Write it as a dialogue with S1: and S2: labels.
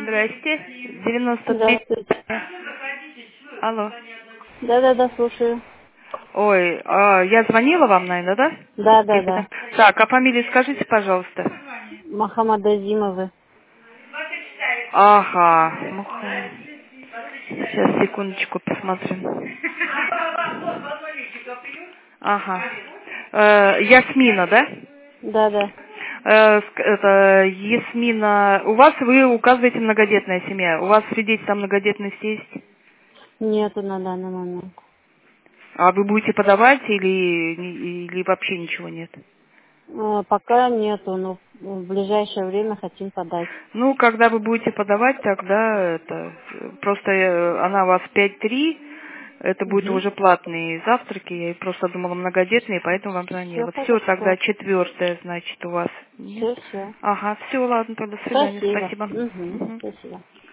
S1: Здрасте. 93.
S2: Здравствуйте.
S1: Алло.
S2: Да, слушаю.
S1: Ой, я звонила вам, наверное, да?
S2: Да.
S1: Так, а фамилию скажите, пожалуйста.
S2: Махамад Азимовы.
S1: Ага. Сейчас, секундочку, посмотрим. Ага. Ясмина, да?
S2: Да.
S1: Это Ясмина. У вас, вы указываете многодетная семья. У вас свидетельство о многодетности есть?
S2: Нету на данный момент.
S1: А вы будете подавать или вообще ничего нет?
S2: Пока нету, но в ближайшее время хотим подать.
S1: Ну, когда вы будете подавать, тогда это просто она у вас 5-3, это будет
S2: Угу.
S1: уже платные завтраки. Я просто думала многодетные, поэтому вам
S2: Все
S1: звонила. Все, тогда
S2: хорошо.
S1: 4-е, значит, у вас нет.
S2: Все.
S1: Ага, все, ладно, тогда до свидания,
S2: Спасибо.
S1: спасибо.
S2: Угу.
S1: Мгм.
S2: Спасибо.